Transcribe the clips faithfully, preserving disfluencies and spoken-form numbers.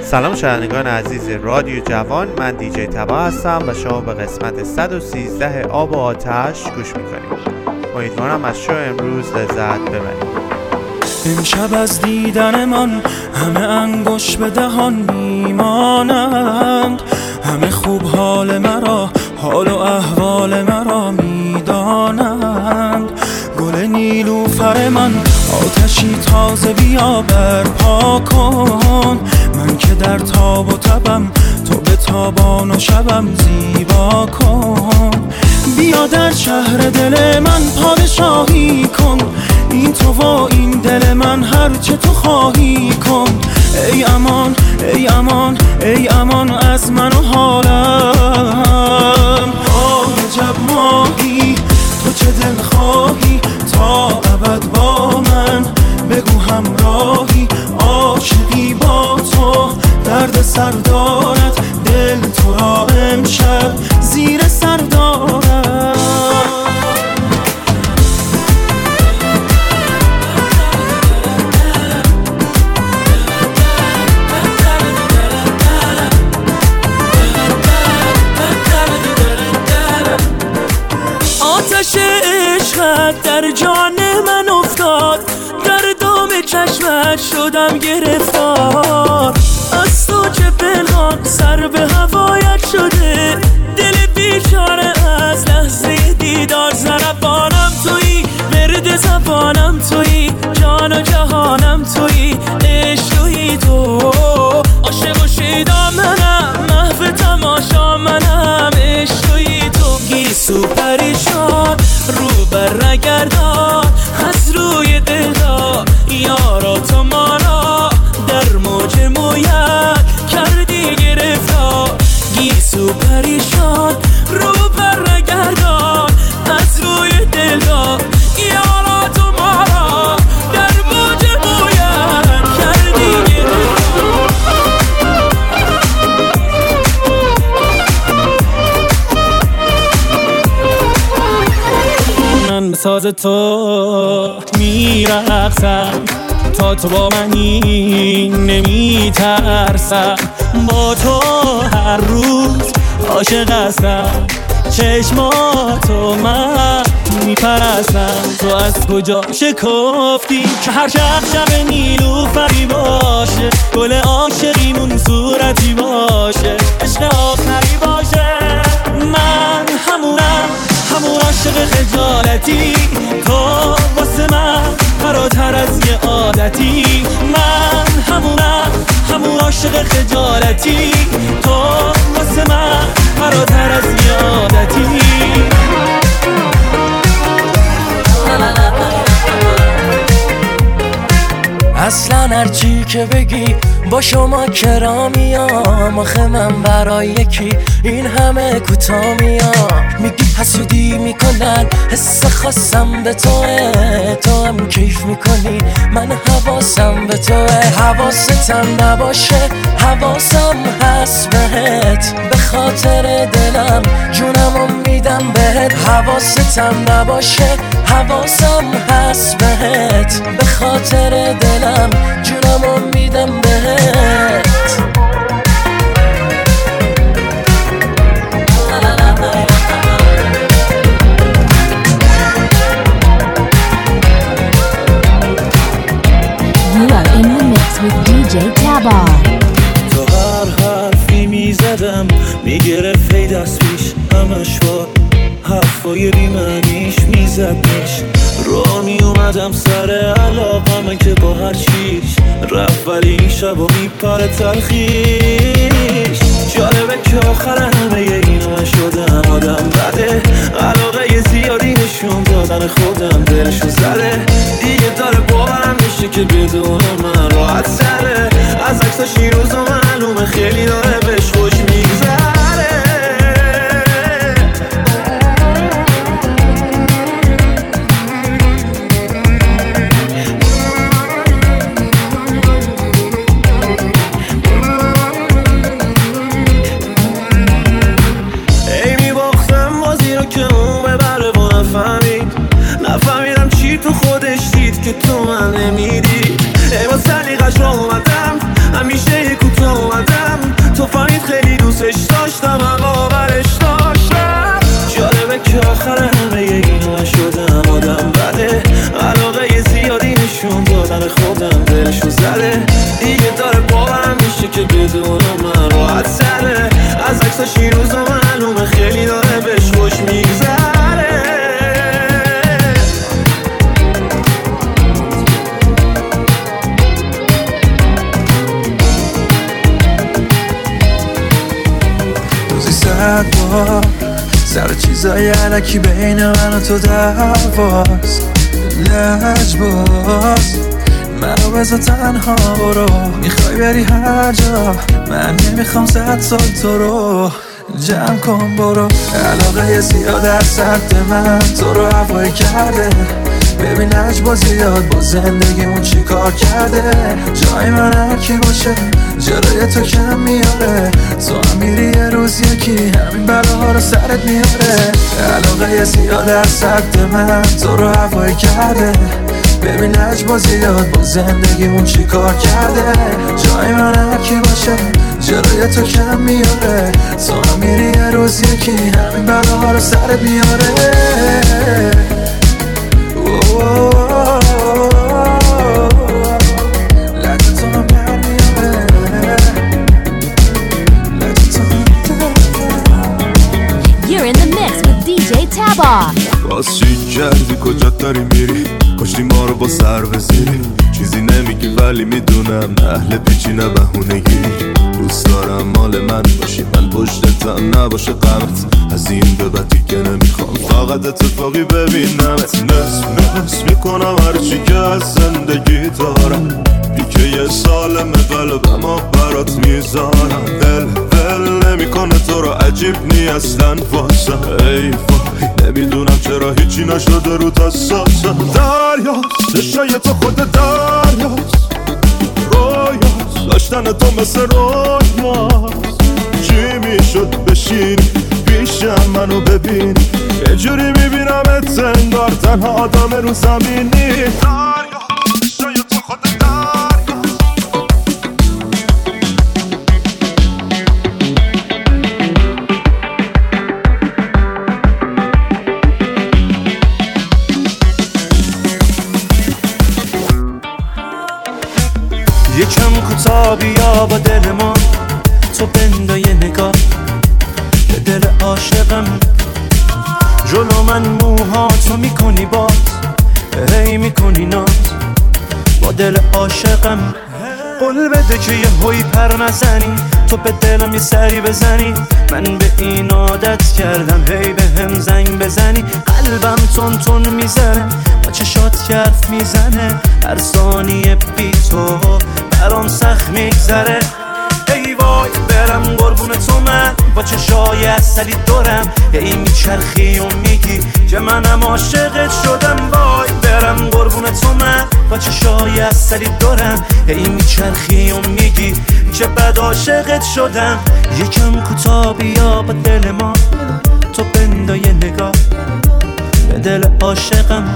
سلام شنوندگان عزیز رادیو جوان، من دیجی تبا هستم و شما به قسمت صد و سیزده آب و آتش گوش میکنید. امیدوارم از شو امروز لذت ببرید. امشب از دیدن من همه انگوش به دهان میمانند، همه خوب حال مرا، حال و احوال مرا میدانند. گل نیلوفر من آتشی تازه بیا برپا کن، من که در تاب و تبم تو به تابان و شبم زیبا کن. بیا در شهر دل من پادشاهی کن، این تو و این دل من هر چه تو خواهی کن. ای امان ای امان ای امان از من و حالم. آه عجب ماهی تو چه دل خواهی تا ابد با من، بگو همراهی عاشقی با تو، درد سر دارد دل تو را امشب زیر سر دارد. آتش عشقت در جان من افتاد، در دام چشمت شدم گرفتار. از تو چه پنهان سر به هوایت شده، دل بیچاره از لحظه دیدار. زربانم تویی، ورد زبانم تویی، جان و جهانم تویی، عشق تویی تو. عاشق و شیدا منم، محو تماشا منم، عشق تویی تو. گیسو پریشان رو بر نگردان، از روی دلدار یارا تو ما را در موج مویت کردی گرفتار. گیسو پریشان رو بر نگردان، از روی دلدار یارا تو ما را در موج مویت کردی گرفتار. من به ساز تو میرقصم، تا تو با منی نمیترسم. با تو هر روز عاشق هستم، چشماتو من میپرستم. تو از کجا شکفتی که هر شب شب نیلوفری باشه، گل عاشقیمون صورتی باشه، عشق آخری باشه. من همونم، همون عاشق خجالتی، تو واسه من فراتر از یه عادتی. من همونم، همون عاشق خجالتی، تو واسه من فراتر از یه عادتی. اصلا هرچی که بگی با شما کرا میام، آخه من برای یکی این همه کوتاه میام. میگی حسودی میکنن، حس خاصم به توه، تو هم کیف میکنی، من حواسم به توه. حواستم نباشه حواسم هست بهت، به خاطر دلم جونمو میدم بهت. حواستم نباشه حواسم هست بهت، به خاطر دلم جونمو میدم بهت. You are in the mix with دیجی تبا. تو هر حرفی میزدم میگرفت دست پیش، همش با حرفای بیمعنیش میزدش. رو میومدم سر علاقمه که با هر چیش رفت، ولی این شب و میپره تلخیش. جالبه که آخر همه اینا شدم آدم بده، علاقه زیادی نشون دادن خودم دلشو زده. دیگه داره باورم میشه که بدون من راحت سره، از عکساش این روزا معلومه خیلی داره بهش خوش میگذره. که تو من نمیدی. ای با سلیقش رو اومدم همیشه کوتاه دلشو زده دیگه داره باورم میشه که بدون من راحت سره از عکساش این روزا معلومه خیلی داره بهش خوش میگذره روزی صد بار سر چیزای علکی بین من و تو دعواست لجباز منو بذار تنها برو میخوای بری هر جا من نمیخوام صد سال تو رو جمع کن برو علاقه زیاد از سمت من تو رو هوایی کرده ببین لجباز زیاد با زندگیمون چی کار کرده جای من هر کی باشه جلوی تو کم میاره تو هم میری یه روز یکی همین بلاها رو سرت میاره علاقه زیاد از سمت من تو رو هوایی کرده ببین لجباز زیاد با زندگیمون چی کار کرده جای من هر کی باشه جلوی تو کم میاره تو هم میری یه روز یکی همین بلاها رو سرت میاره You're in the mix with دی جی Taba. باز چی کردی کجا داری میری کشتی ما رو با سر بزیری چیزی نمیگی ولی میدونم اهل پیچی نه بهونگی دوست دارم مال من باشی من پشتتم نباشه غمت از این به بعد دیگه نمیخوام فقط اتفاقی ببینمت نصف نصف میکنم هرچی که از زندگی دارم دیگه یه سالم قلبم آب برات میذارم دل دل نمیکنه تو رو عجیب نی اصلا واسم ای وای نمیدونم چرا هیچی نشده رو تساسم دریاست چشای تو خود دریاست رویاست داشتن تو مثل رویاست چی میشد بشینی پیشم منو ببینی یه جوری میبینمت انگار تنها آدم رو زمینی دریاست چشای تو خود دریاست یکم کوتاه بیا با دل ما تو بندا یه نگاه به دل عاشقم جلو من موها تو میکنی باز هی میکنی ناز با دل عاشقم قول بده که یه هوی پر نزنی تو به دلم یه سری بزنی من به این عادت کردم هی به هم زنگ بزنی قلبم تون تون میزنه با چشات حرف میزنه هر ثانیه بی تو برام سخت میگذره ای وای برم قربون تو من با چشای اصلی دورم هی میچرخی و میگی که منم عاشقت شدم وای برم قربون تو من با چشای اصلی دورم هی میچرخی و میگی که بد عاشقت شدم یکم کوتاه بیا با دل ما تو بندا یه نگاه به دل عاشقم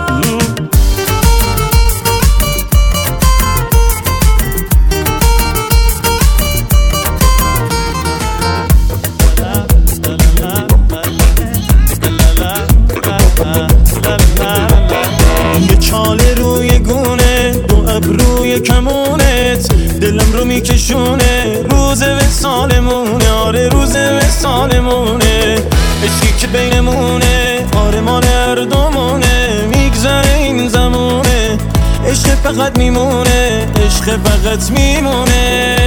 یه چاله روی گونه دو ابروی کمونت دلم رو میکشونه روز وصالمونه آره روز وصالمونه عشقی که بینمونه آرمان هر دومونه میگذره این زمونه عشق فقط میمونه عشق فقط میمونه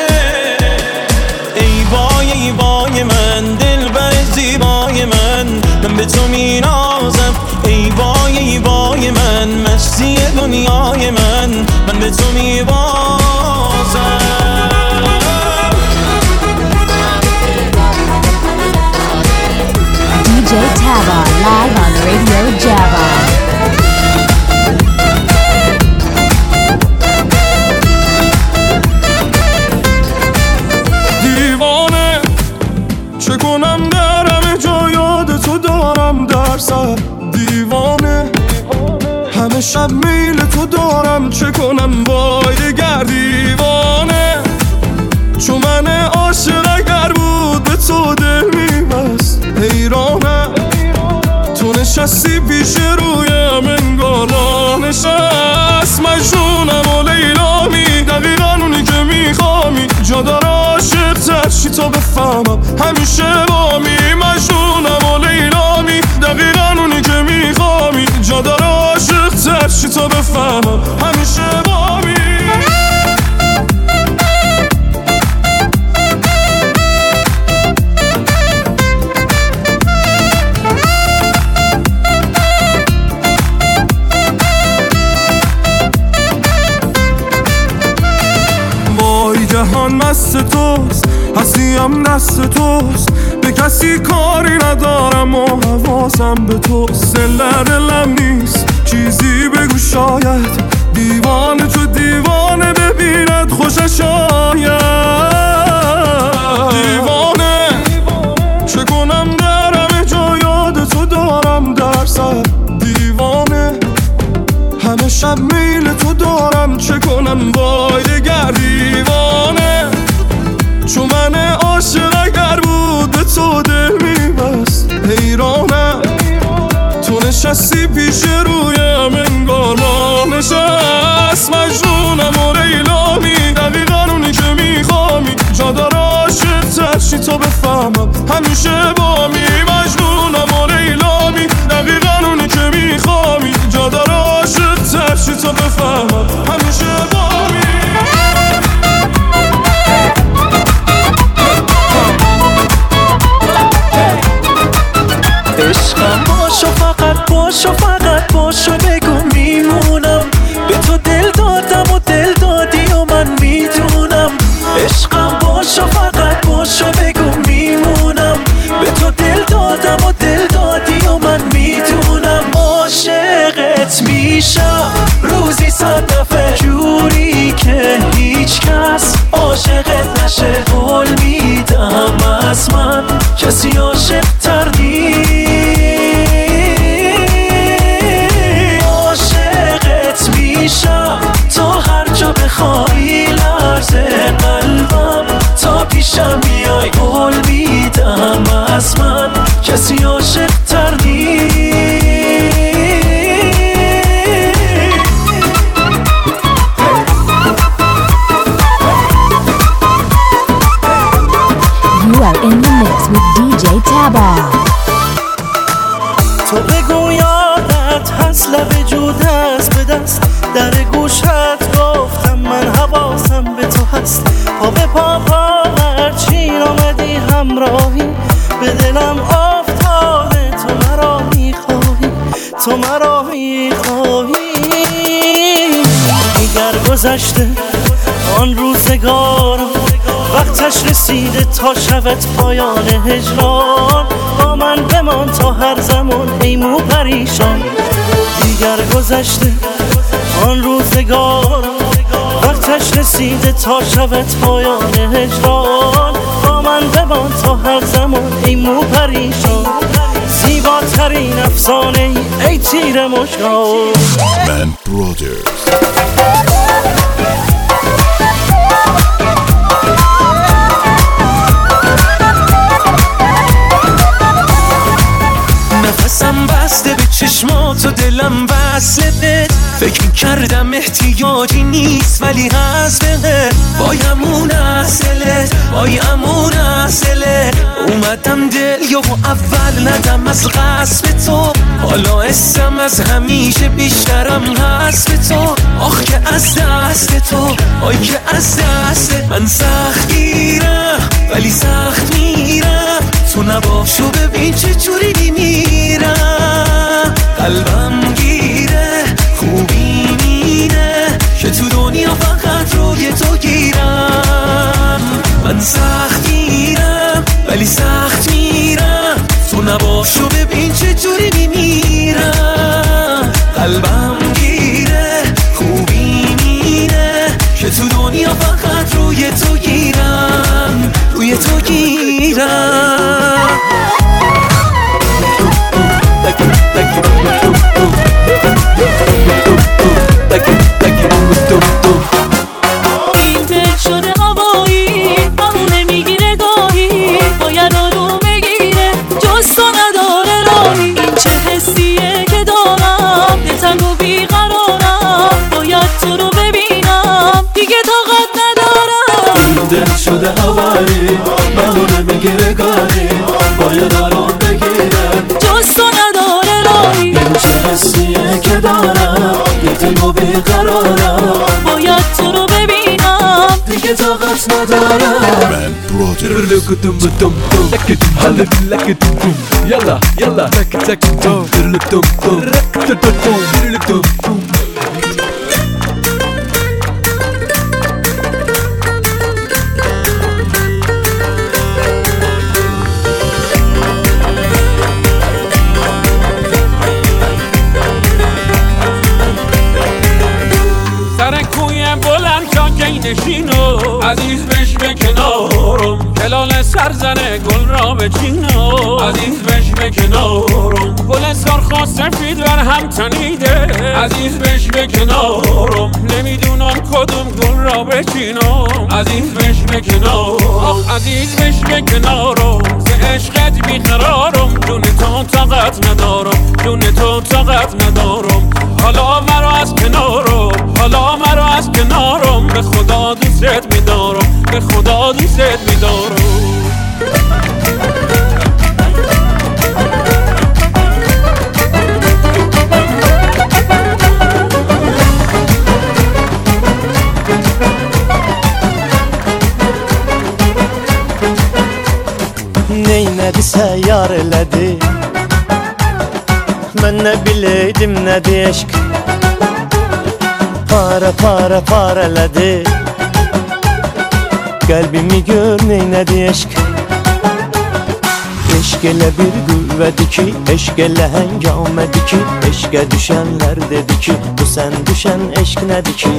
ای وای ای وای من دل بر زیبای من من به تو مینازم ای وای ای وای من مستی دنیای من من به تو میبازم دی جی Taba live on Radio Java. دیوانه چه کنم در همه جا یاد تو دارم در سر دیوانه همه شب میل تو دارم چه کنم وای دگر دیوانه چون من عاشق اگر بود به تو دل میبست حیرانه تو نشستی پیش رویم انگار نشست مجنونم و لیلا ولی جهان مست توست، هستیم دست توست، به کسی کاری ندارم و حواسم به توست. دل دلم نیست چیزی بگو شاید دیوانه تو دیوانه ببیند خوشش آید. دیوانه چه کنم در همه جا یاد تو دارم در سر. دیوانه همه شب میل تو دارم چه کنم وای دگر. دیوانه چون من عاشق اگر بود به تو دل میبست. حیرانم تو نشستی پیش رویم انگار ما نشست. مجنونم و لیلامی دقیقا اونی که میخوامی، جا داره عاشق ترشی تا بفهمم همیشه بامی. مجنونم و لیلامی دقیقا اونی که میخوامی، جا داره عاشق ترشی تا بفهمم همیشه بامی. عشقم باشو فقط باشو فقط باشو بگو میمونم. به تو دل دادم و دل دادی و من میدونم. عشقم باشو فقط باشو بگو میمونم. به تو دل دادم و دل دادی و من میدونم. عاشقت میشم روزی صد دفعه جوری که هیچ کس عاشقت نشه. قول میدم از من کسی عاشق تر نیست. عاشقت میشم تا هر جا بخوای لرزه قلبم تا پیشم بیای. قول میدم از من کسی عاشق تر نیست. You are in the mix with دی جی Taba. تو بگو یادت هست لب جود هست به دست در گوشت گفتم من حواسم به تو هست. پا به پا پا هرچین آمدی همراهی به دلم افتاده. تو مرا میخواهی تو مرا میخواهی. دیگر گذشته آن روزگارم وقتش رسیده تا شود پایان هجران. با من بمان تا هر زمان ای مو پریشان. دیگر گذشته آن روزگارم وقتش رسیده تا شود پایان هجران. با من بمان تا هر زمان ای مو پریشان. زیباترین افسانه ای ای تیر مشکان. من برادرز. نفسم بسته به چشمات و دلم وصله. فکر کردم احتیاجی نیست ولی هست بهت. وای همون اصله وای همون اصله. اومدم دل یا اول ندم از غصب تو. حالا اسم از همیشه بیشترم هست به تو. آخ که از دست تو آی که از دست من سخت گیرم ولی سخت میرم. تو نباشو ببین چه جوری میرم. قلبم گیره خوبی میره که تو دنیا فقط روی تو گیرم. من سخت گیرم ولی سخت میرم. تو نباشو ببین چه جوری میرم. قلبم گیره خوبی میره که تو دنیا فقط روی تو گیرم روی تو گیرم. این دل شده هوایی همونه میگیره گاهی. باید آروم بگیره جز تو نداره راهی. این چه حسیه که دارم دلتنگ و بیقرارم. باید تو رو ببینم دیگه طاقت ندارم. این دل شده هوایی همونه میگیره گاهی. باید آروم بگیره جز تو نداره راهی. این چه حسیه که دارم دلتنگ و بیقرارم. باید تو رو ببینم دیگه طاقت ندارم. من برادرز. يلا يلا تك تك توم توم توم توم. بچینو عزیز بش به کنارم کلال سرزنه گل را بچینو عزیز بش به کنارم گل سرخ سفید بر هم تنیده عزیز بش به کنارم نمیدونم کدوم گل را بچینم عزیز بش به کنارم آخ عزیز بش به کنارم ز عشقت بیقرارم جون تو طاقت ندارم جون تو طاقت ندارم حالا مرا از کنارم حالا مرا از کنارم به خدا دوست میدارم به خدا دوست میدارم Neynedi seyyar elədi Mən nə biləydim nədir eşq Para para para elədi Qəlbimi gör neynədi eşq Eşq elə bir qüvvədir ki Eşq elə həngamədir ki Eşqə düşənlər dedi ki Bu sən düşən eşq nədir ki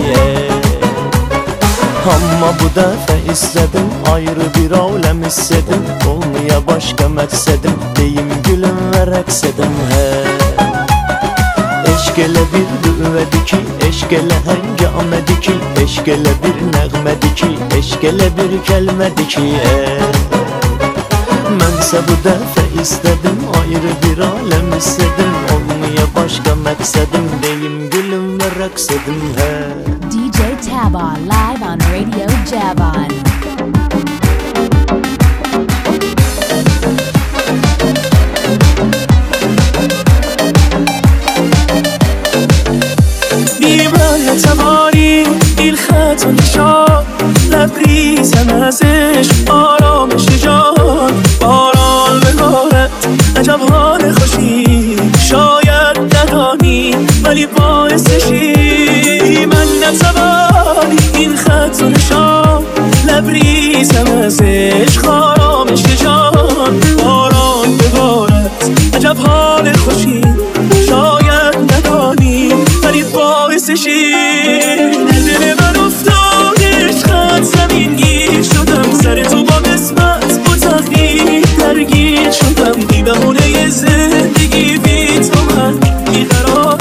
Amma bu dəfə istədim Ayrı bir aləm hissedim Olmaya başqa məqsədim Deyim gülüm və rəqs edim Eşq elə bir qüvvədir ki Eşq elə həngamədir ki Eşq elə bir nəğmədir ki Eşq elə bir kəlmədir ki Mənsə bu dəfə istədim Ayrı bir aləm hissedim Olmaya başqa məqsədim Deyim gülüm və rəqs edim D J Taba live on Radio Javon. بیمال توانی این خط و نشان لبریزم از عشق آرامش جان باران ببارد عجب حال خوشی شاید ندانی ولی باعثشی من نتوانی این خط و نشان لبریزم از عشق آرامش جان باران ببارد عجب حال خوشی شاید ندانی ولی باعثشی دل من افتاد عشقت زمین گیر شدم سر تو با قسمت با تقدیر درگیر شدم بی بهونه زندگی بی تو من بیقرارم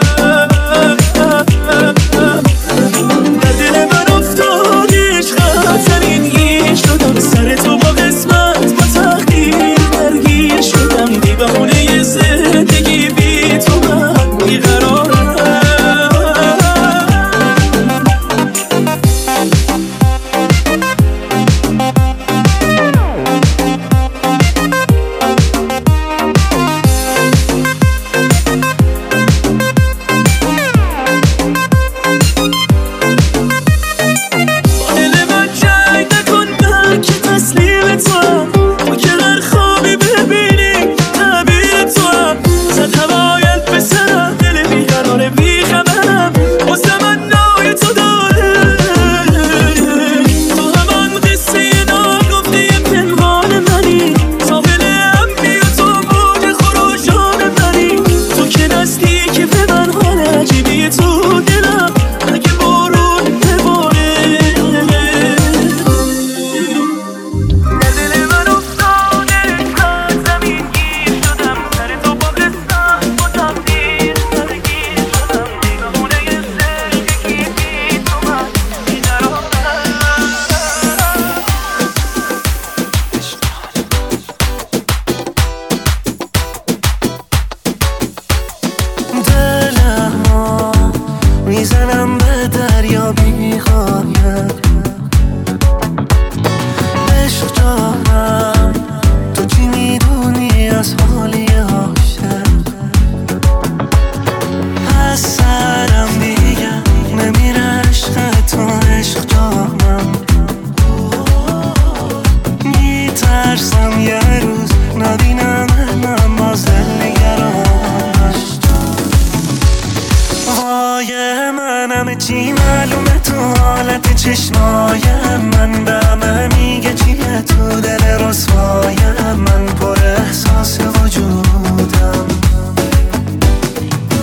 در دل من افتاد عشقت زمین گیر شدم سر تو با قسمت با تقدیر درگیر شدم بی بهونه زندگی بی تو من بیقرارم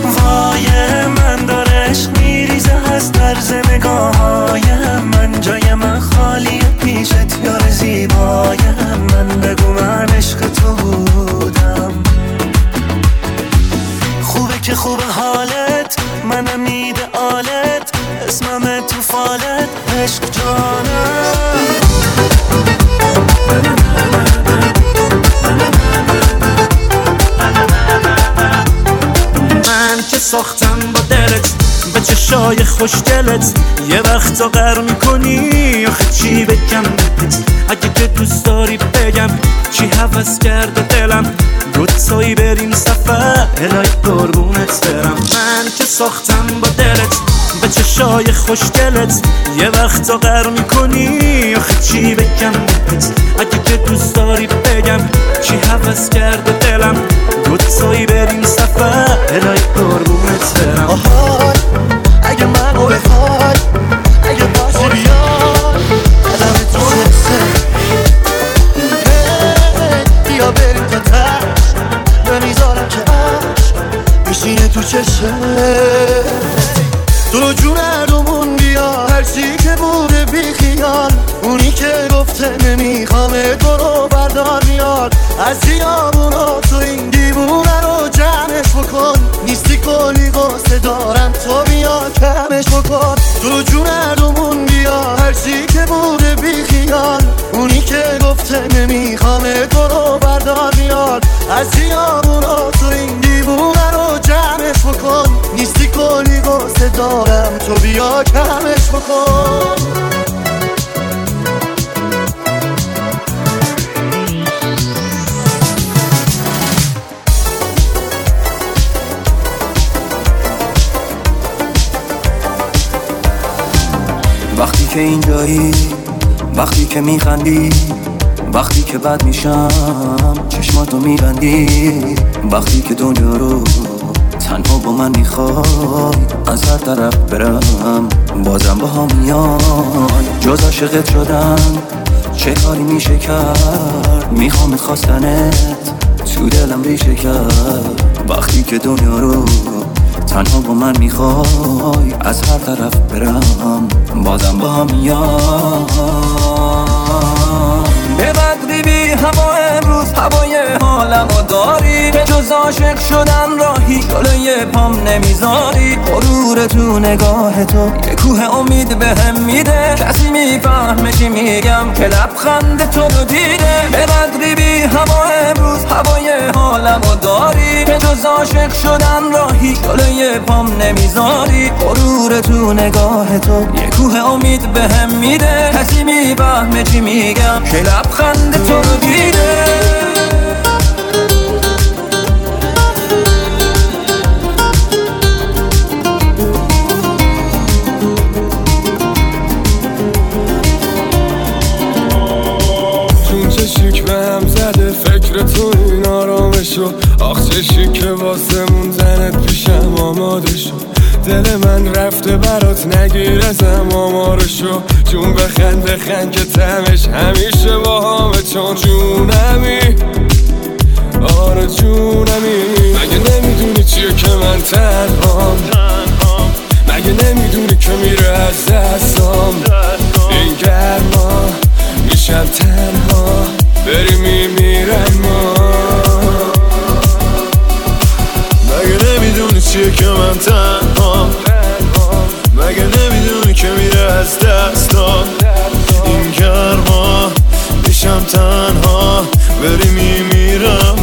در نگاه‌های من جای عشق جانم. من که ساختم با دلت به چشای خوشگلت، یه وقتا قهر میکنی آخه چی بگم بهت؟ اگه که دوست داری بگم چی هوس کرده دلم، دوتایی بریم سفر الهی قربونت برم. من که ساختم با دلت به چشای خوشگلت، یه وقتا قهر میکنی آخه چی بگم بهت؟ اگه که دوست داری بگم چی هوس کرده دلم، دوتایی بریم سفر الهی قربونت برم. آهای اگه منو بخوای، اگه باشی بیای قدم تو سه بیا بریم تا تش، نمیذارم که عشق بشینه تو چشه. تو رو جون هردومون بیا، هرچی که بوده بی خیال، اونی که گفته نمیخوامه تو رو بردار میاد از خیابونا. تو این دیوونه رو جمعش بکن، نیستی کلی قصه دارم تو بیا کمش بکن. تو رو جون هردومون بیا، هرچی که بوده بی خیال، اونی که گفته نمیخوامه تو رو بردار میاد از خیابونا. تو این دیوونه رو جمعش بکن، نیستی کلی قصه دارم تو بیا کمش بکن. وقتی که اینجایی، وقتی که میخندی، وقتی که بد میشم چشماتو میبندی، وقتی که دنیا رو تنها با من میخوای از هر طرف برم بازم با هم میای. جز عاشقت شدن چه کاری میشه کرد؟ میخوام خواستنت تو دلم ریشه کرد. وقتی که دنیا رو تنها با من میخوای از هر طرف برم بازم با هم میای. به قدری بی هوا امروز هوای حالمو داری، به جز عاشق شدن راهی جلوی پام نمیذاری. غرور تو نگاه تو یه کوه امید بهم میده، کسی میفهمه چی میگم که لبخند تو رو دیده. به قدری بی هوا امروز هوای حالمو داری، به جز عاشق شدن راهی جلوی پام نمیذاری. غرور تو نگاه تو یه کوه امید بهم میده، کسی میفهمه چی میگم که لبخند تو رو دیده. چون چشی که هم زده فکر تو این آرامشو، آخ چشی که واسمون زنت پیشم آماده شو. دل من رفته برات نگیر ازم آمارشو، جون بخند بخند که تمش همیشه با همه. چون جونمی آره جونمی، مگه نمیدونی چیه که من تنهام؟ مگه نمیدونی که میره از دستام این گرما؟ میشم تنها بری میمیرم ما. مگه نمیدونی چیه که من تنها؟ مگه نمیدونی که میره از دستام این گرما؟ میشم تنها بری میمیرم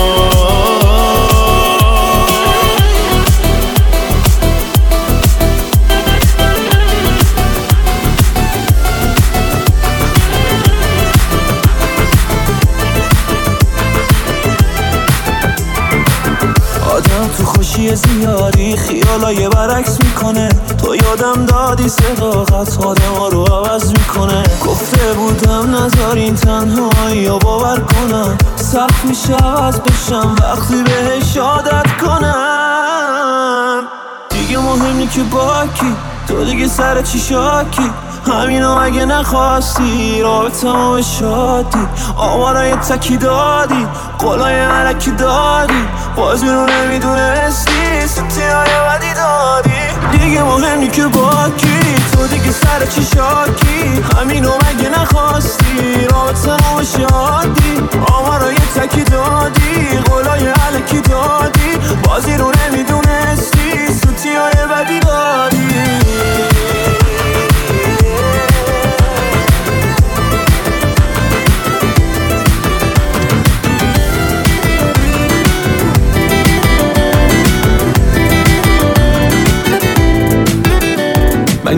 تو خوشی زیادی خیالای برعکس میکنه، تو یادم دادی صداقت آدم ها رو عوض میکنه. گفته بودم نذارین تنهایی یا باور کنم، سخت میشه عوض بشم وقتی بهش عادت کنم. دیگه مهمی که با کی، تو دیگه سر چی شاکی، همینو اگه نخواستی رابطه ما به شادی. آمارای تکی دادی، قولای علکی دادی، بازی رو نمیدونستی، سوتی های بدی دادی. دیگه مهمی که با کی، تو دیگه سر چی شاکی، همینو اگه نخواستی رابطه ما به شادی. آمارای تکی دادی، قولای علکی دادی، بازی رو نمیدونستی، سوتی های بدی دادی.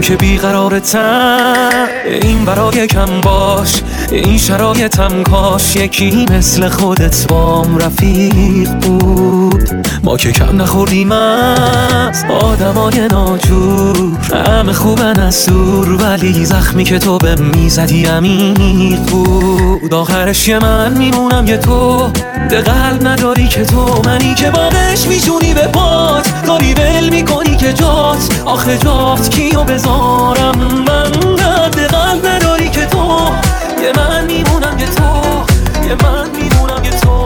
که بیقرارتم. این برای کم باش، این شرایطم کاش یکی مثل خودت بام رفیق بود. ما که کم نخوردیم از آدمای ناجور، همه خوبن از دور، ولی زخمی که تو به میزدی عمیق بود. آخرش یه من میمونم یه تو، ده قلب نداری که تو، منی که بابش میشونی به پات، کاری ول میکنی که جات، آخه جات کیو بذارم من، ده قلب نداری که تو، یه من میمونم یه تو، یه من میمونم یه تو.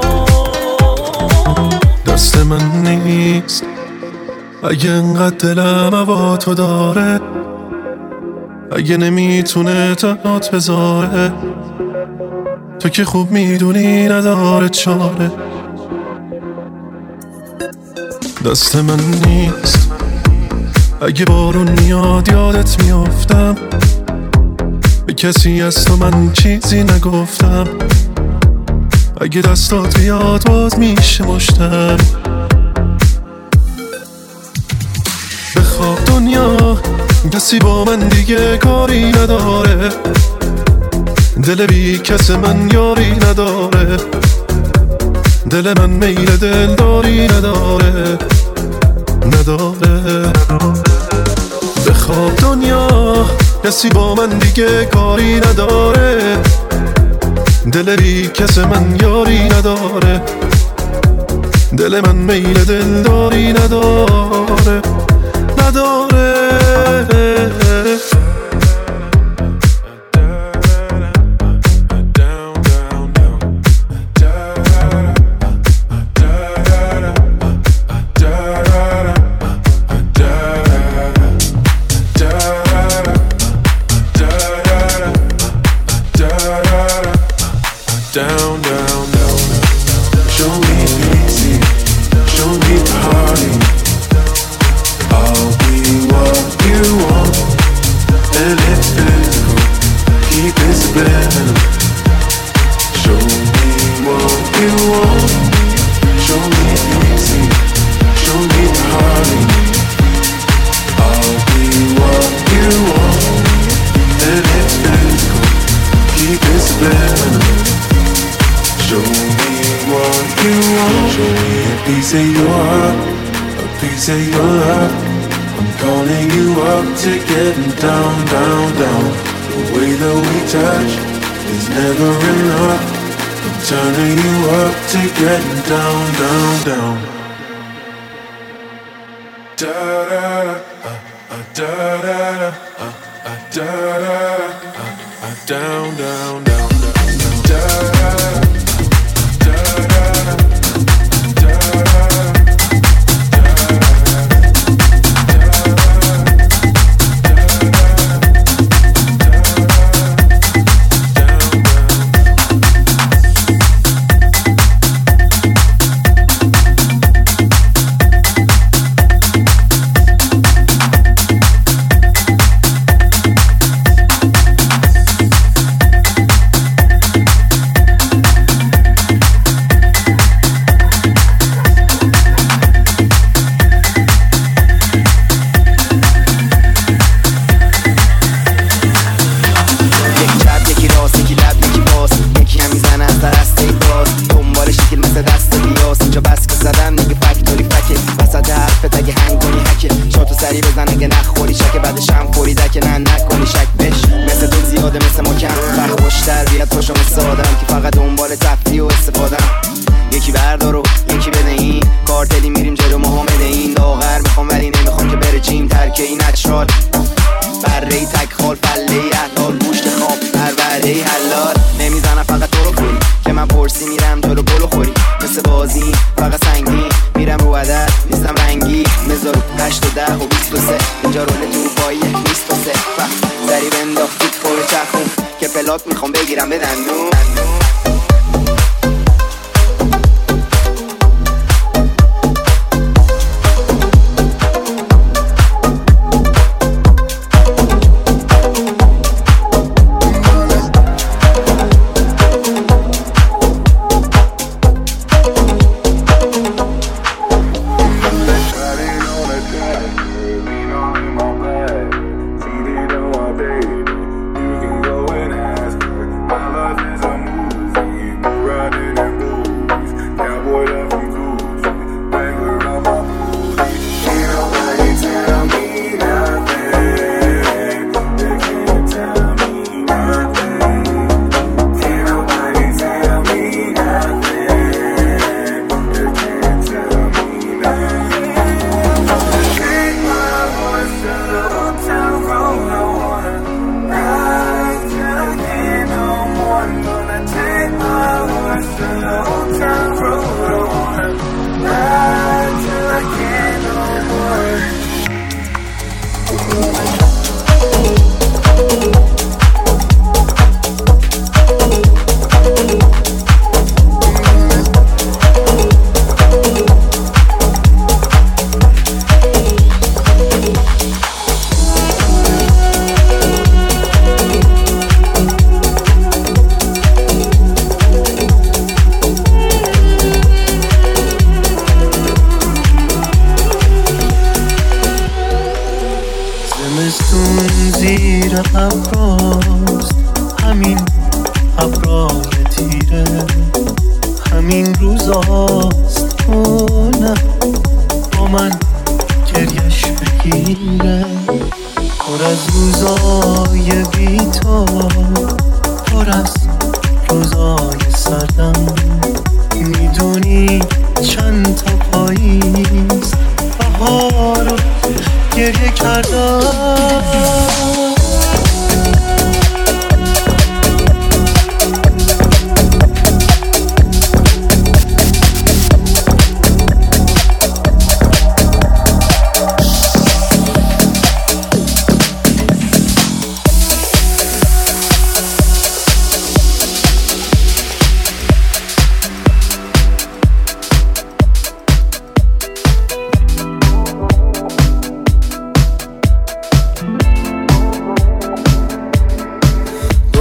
دست من نیست اگه انقدر دلم هوا تو داره، اگه نمیتونه تنات بذاره، تو که خوب میدونی نداره چاره. دست من نیست اگه بارون میاد یادت میافتم، به کسی از تو من چیزی نگفتم، اگه دستات بیاد باز میشه مشتم. بخواب دنیا کسی با من دیگه کاری نداره، دل بی کس من یاری نداره، دل من میل دلداری نداره نداره. بخواب دنیا کسی با من دیگه کاری نداره، دل بی کس من یاری نداره، دل من میل دلداری نداره نداره. Down, down, down. Show me easy, show me party. I'll be what you want, and it's physical. Keep it subliminal. Show me what you want. Show me easy, show me party. I'll be what you want, and it's physical. Keep it subliminal. Show me what you want. Show me a piece of your heart, a piece of your love. I'm calling you up to getting down, down, down. The way that we touch is never enough. I'm turning you up to getting down, down, down. Da da da, uh, uh, da da da, uh, uh, da da da, uh, uh, down, down, down, down, da da da. میخوام بگیرم به دندون. See the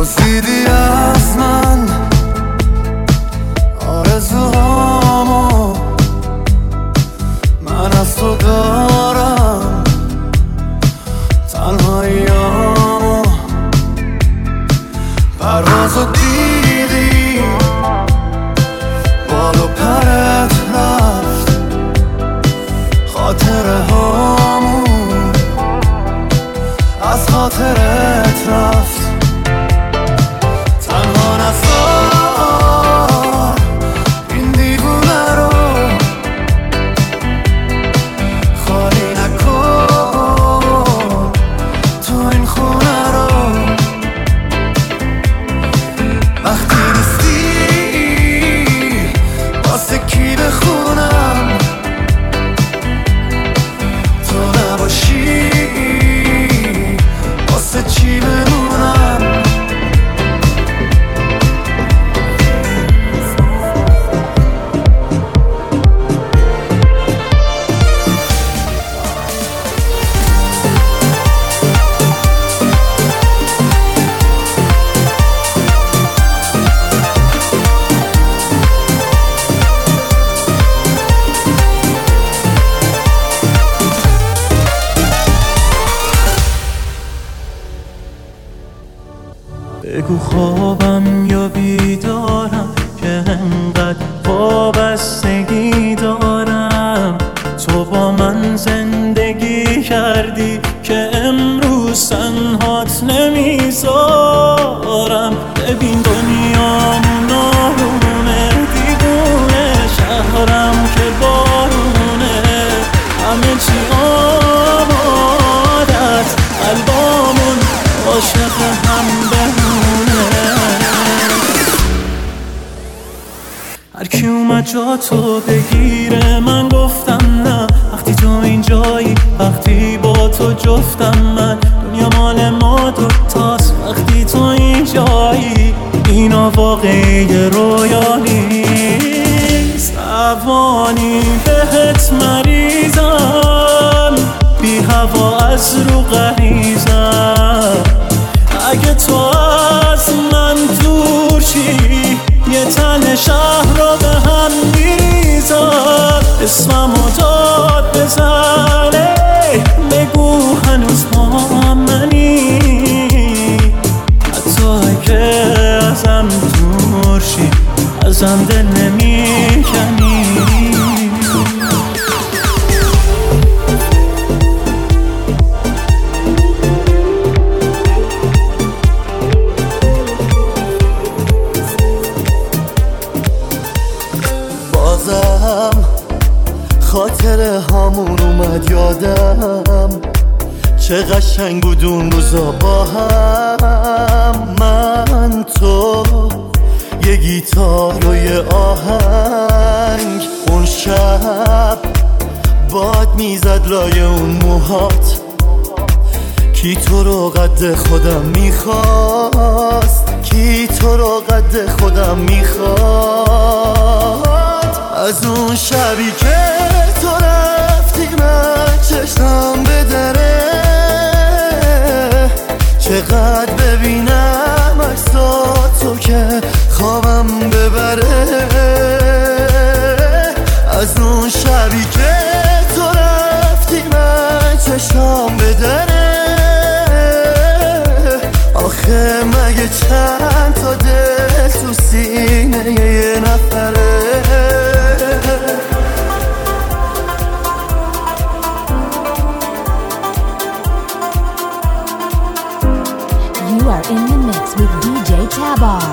دزدیدی از من آرزوهامو، من از تو دارم تنهاییامو. پروازو دیدی بال و پرت رفت، خاطره هامون از خاطرت رفت. تنها نذار این دیوونه رو، خالی نکن تو این خونه رو. وقتی نیستی واسه کی بخونم، تو نباشی واسه چی بمونم. بگو خوابم یا بیدارم که انقدر وابستگی دارم. تو با من زندگی کردی که امروز تنهات نمیذارم. ببین دنیامون آرومه، دیوونه شهرم که بارونه، همه چی آمادت، قلبامون عاشق هم بمونه. هر کی اومد جا تو بگیره من گفتم نه. وقتی تو اینجایی، وقتی با تو جفتم من. دنیا مال ما دوتاست وقتی تو اینجایی. اینا واقعی رویا نیست، روانی بهت مریضم، بی هوا از رو غریزم. اگه تو از من دور شی، یه تن شهر رو به هم میریزم. اسممو داد بزنه، بگو هنوز با منی. حتی اگه ازم دور شی، ازم دل نمیکنی. خاطره هامون اومد یادم، چه قشنگ بود اون روزا با هم. من تو یه گیتار و یه آهنگ، اون شب باد میزد لای اون موهات. کی تو رو قد خودم میخواست، کی تو رو قد خودم میخواست. از اون شبی که تو رفتی من چشمم به دره، چقدر ببینم عکساتو که خوابم ببره. از اون شبی که تو رفتی من چشمم به دره، آخه مگه چند تا دل تو سینه یه نفره. You are in the mix with دی جی Tabar.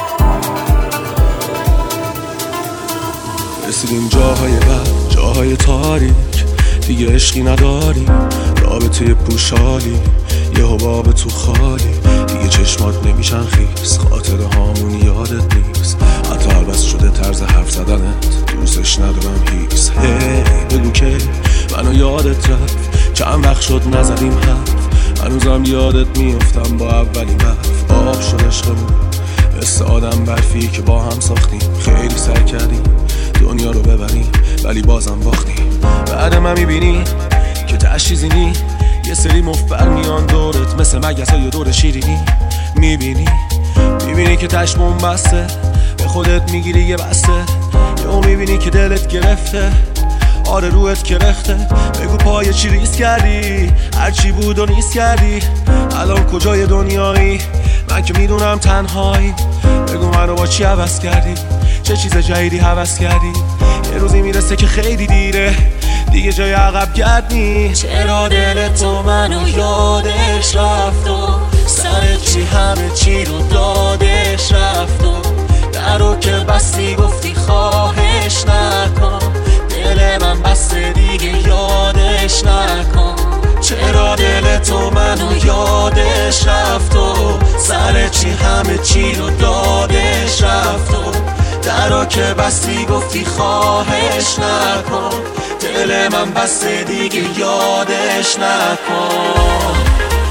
رسیدیم جاهای بد، جاهای تاریک، دیگه عشقی نداری، رابطه پوشالی، یه حباب تو خالی. دیگه چشمات نمیشن خیس، خاطره هامون یادت نیست. حتی عوض شده طرز حرف زدنت، دوستش ندارم هیس. هی بگو که منو یادت رفت، چند وقت شد نزدیم حرف. هنوزم یادت میافتم با اولین حرف. آب شد عشقمون مثل آدم برفی که با هم ساختیم. خیلی سعی کردیم دنیا رو ببریم ولی بازم باختیم. بعد من میبینی که تشریزی نی، یه سری مفبر میان دورت مثل مگس های دور شیرینی. میبینی میبینی که تشمون بسته، به خودت میگیری یه بسته، یهو میبینی که دلت گرفته، آره روحت کرخته. بگو پای چی ریس کردی، هرچی بود و نیست کردی، الان کجای دنیایی؟ من که میدونم تنهایی. بگو منو با چی عوض کردی، چه چیز جدیدی هوس کردی؟ یه روزی میرسه که خیلی دیره، دیگه جای عقب گرد نیست. چرا دل تو منو یادش رفت و سر چی همه چی رو دادش رفت و درو که بستی گفتی خواهش نکن، دل من بسته دیگه یادش نکن. چرا دل تو منو یادش رفت و سر چی همه چی رو دادش رفت و درو که بستی گفتی خواهش نکن، دل من بسته دیگه یادش نکن.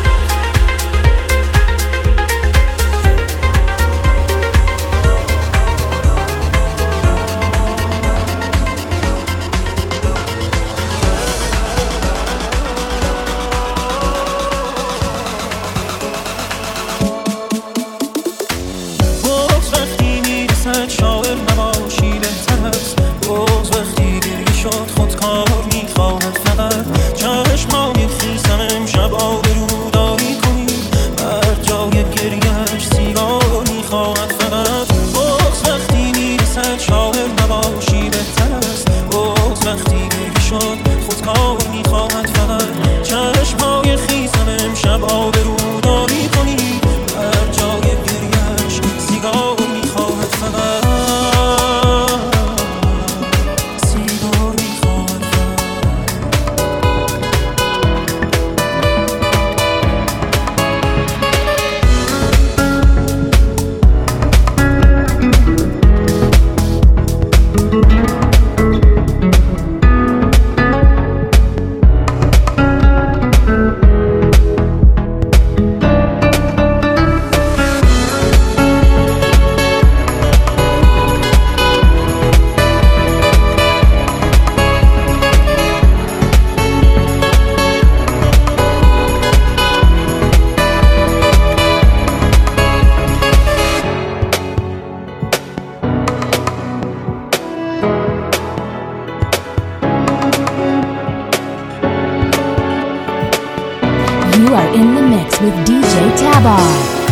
You are in the mix with D J Tabar.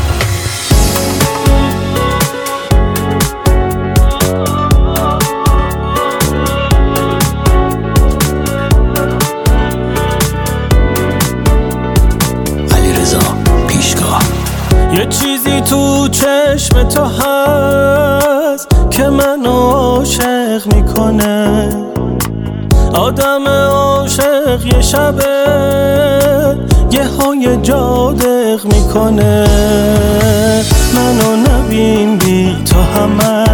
یه چیزی تو چشم تو هست که منو عاشق میکنه، آدم عاشق یه شبه یه های جادق میکنه. منو نبین بی تو همه